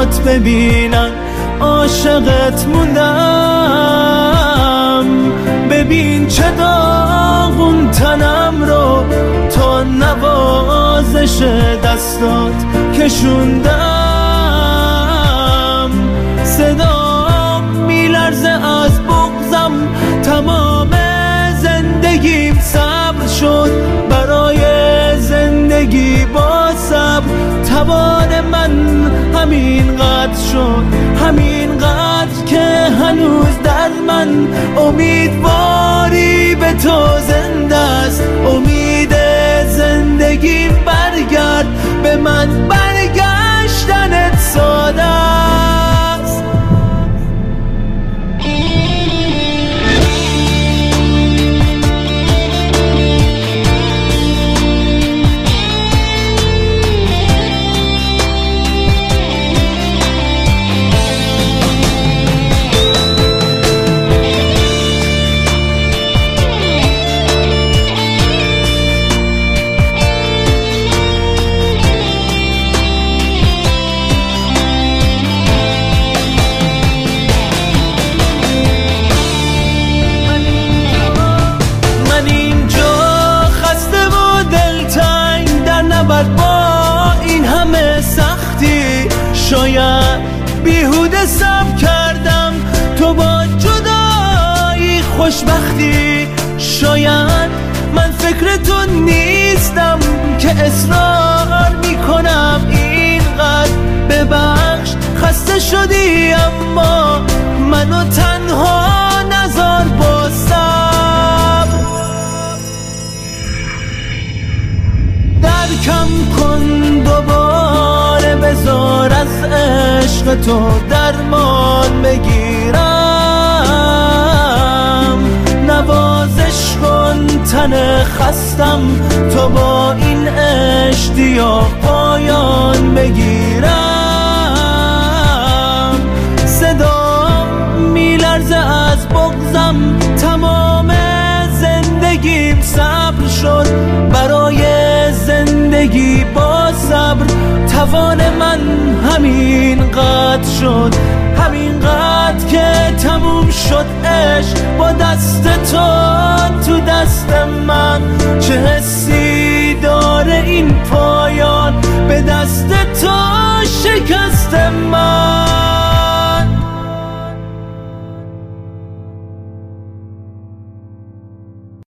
چشمات ببینن عاشقت موندم. ببین چه داغون تنم رو تا نوازش دستات کشوندم. صدام میلرزه از بغضم، تمام زندگیم صبر شد برای زندگی با صبر. توان من همینقدر شد، همینقدر که هنوز در من امیدواری به تو زنده است. امید زندگی برگرد به من، برگشتنت ساده است. با این همه سختی شاید بیهوده صبر کردم، تو با جدایی خوشبختی. شاید من فکر تو نیستم که اصرار میکنم اینقدر ببخش. خسته شدی اما منو تنها نذار با صبر. کم کن دوباره، بذار از عشق تو درمان بگیرم. نوازش کن تن خستم تو با این اشتیاق پایان بگیرم. صدام میلرزه از بغضم، تمام زندگیم صبر شد برای زندگی با صبر. توان من همینقدر شد، همینقدر که تموم شد عشق با دست تو تو دست من. چه حسی